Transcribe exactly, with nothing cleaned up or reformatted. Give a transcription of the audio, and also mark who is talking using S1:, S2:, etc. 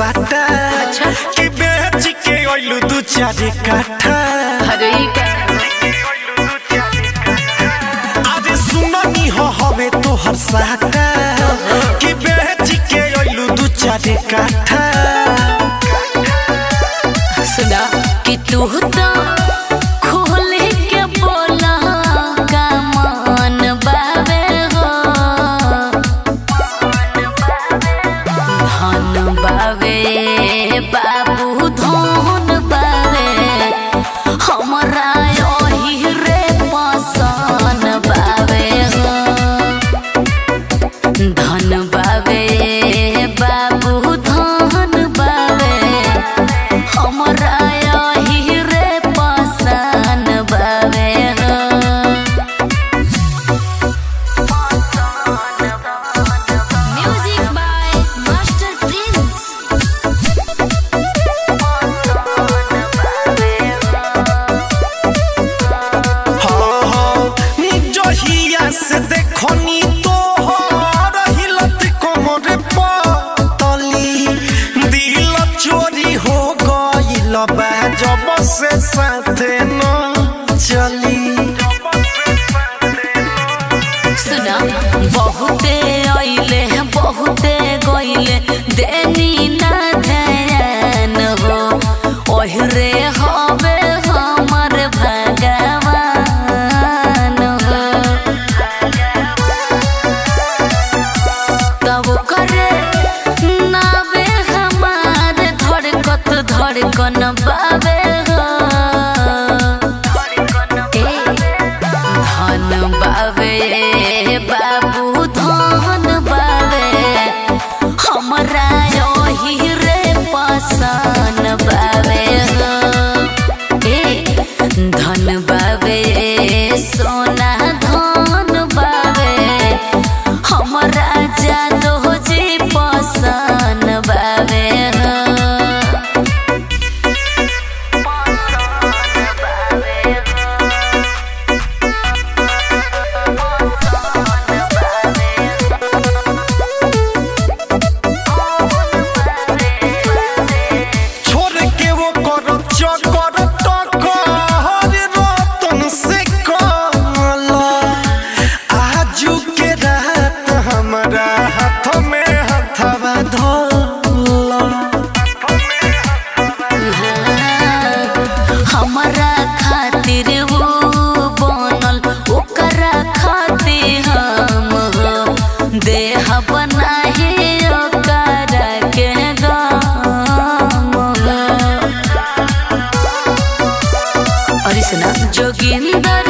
S1: साटा कि बेच के ओइलू दू चार काठा।
S2: अरे
S1: अरे सुननी हो हवे तो हर साटा कि बेच के ओइलू दू चार काठा।
S2: सुना कि तू तो खोल के बोला का मन बावे हो, धन बावे बाबू धन बावे हमरा यही रे पसन बावे हो, धन बावे बाबू धन बावे हमरा यही रे पसन बावे हो। Music by master Prince.
S1: हाँ हाँ जहिया से देखनी तो हिलत कमर पतली दिल चोरी हो गइल बा जब से साथे न चली।
S2: सुना बहुते आइले बहुते गइले देनी ना ध्यान हो, ओहरे हवे हमर भगवान हो। तब करे नावे हमार धड़कत धड़कन बावे हो, धन बावे बाबू धन बावे हमरा यही रे पसन बावे हो। ए धन बावे सोना धन बावे हमरा जादो जी पसन बावे हो।
S1: छोड़ के वो करो चकर टकर रतन से कला आजू के रात हमारा हाथ में हथवा धोला।
S2: हमरा खातिर वो बनल ओकरा खातिर हम हो, देह बनाहे ओकरा के गम हो। अरे सुना जोगिंदर